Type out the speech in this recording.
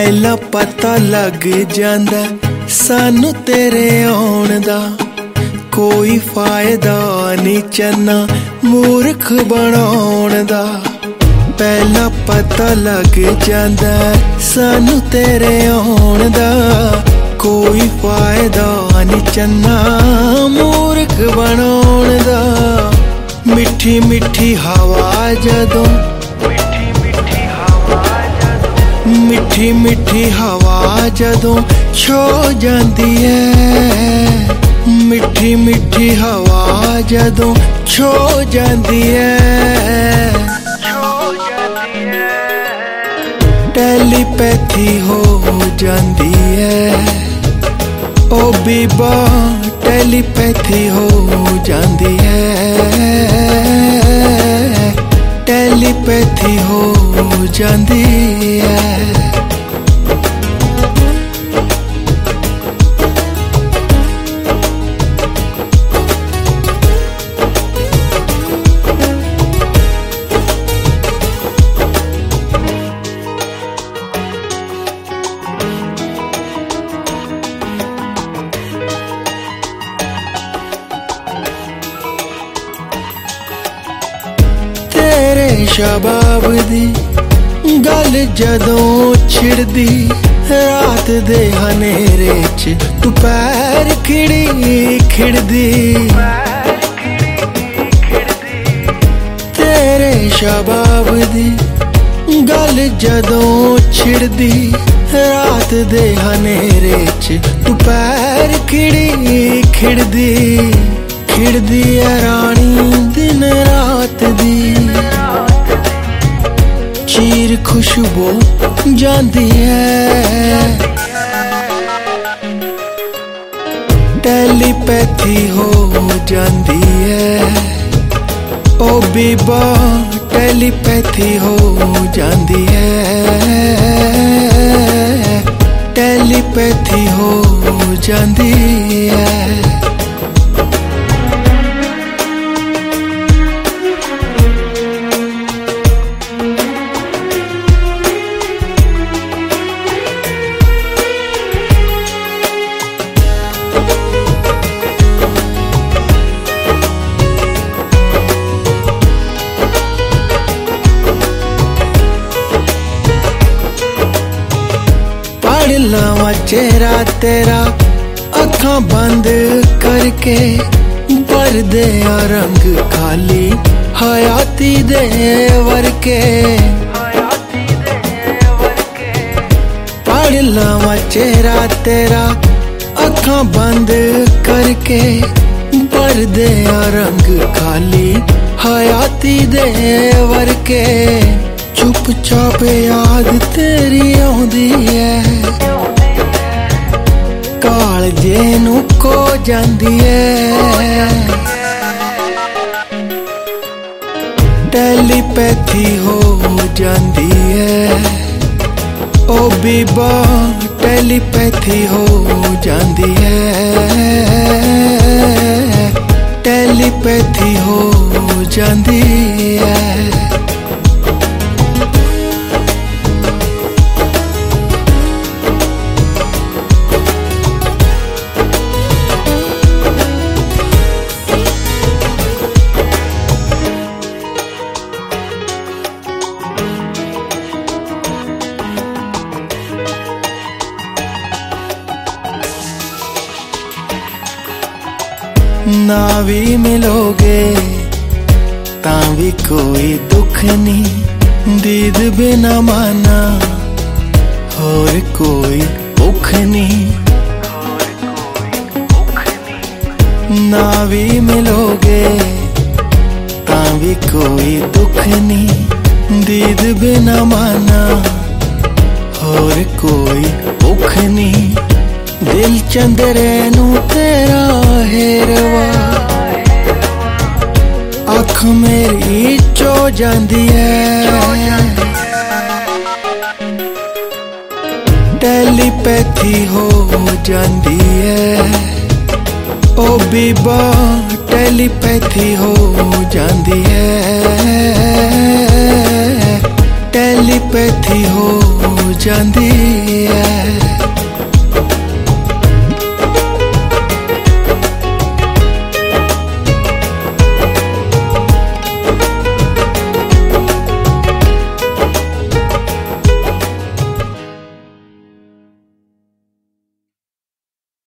पहला पता लग जांदा सानू तेरे आउण दा, कोई फायदा नहीं चन्ना मूर्ख बनाउण दा। पहला पता लग जांदा सानू तेरे आउण दा, कोई फायदा नहीं चन्ना मूर्ख बनाउण दा। मिठी मिठी हवा जदों मिठी मिठी हवा जदों छो जांदी है, मिठी मिठी हवा जदों छो जांदी है। टेलीपैथी हो जांदी है ओ बीबा, टेलीपैथी हो जांदी है, टेलीपैथी हो जांदी है। तेरे शबाब दी गल जदों छिड़दी, रात दे हनेरे च दुपहर खिड़ी खिड़दी। तेरे शबाब दी गल जदों छिड़दी, रात दे हनेरे च दुपहर खिड़ी खिड़दी। खिड़दी है रानी दिन रात दी, चीर खुशबू जांदी है। टेलीपैथी हो जांदी है ओ बीबा, टेलीपैथी हो जांदी है, टेलीपैथी हो जांदी है। पढ़ लावां चेहरा तेरा अखां बंद करके, पर्दे आ रंग खाली हयाती दे वर्के। पढ़ लावां चेहरा तेरा अखां बंद करके, पर्दे आ रंग खाली हयाती दे वर्के। चुप चाप याद तेरी आउंदी है, कालजे नू खो जांदी है। टेलीपैथी हो जांदी है ओ बीबा, टेलीपैथी हो जांदी है, टेलीपैथी हो जांदी है। ना भी मिलोगे तां भी कोई दुख नहीं, दीद बिना माना होर कोई भुख नहीं। ना भी मिलोगे तां भी कोई दुख नहीं, दीद बिना माना होर कोई भुख नहीं। दिल चंदरे नू तेरा हेरवा, अख मेरी चो जांदी है। टेलीपैथी हो जांदी है ओ बीबा, टेलीपैथी हो जांदी है, टेलीपैथी हो जांदी है।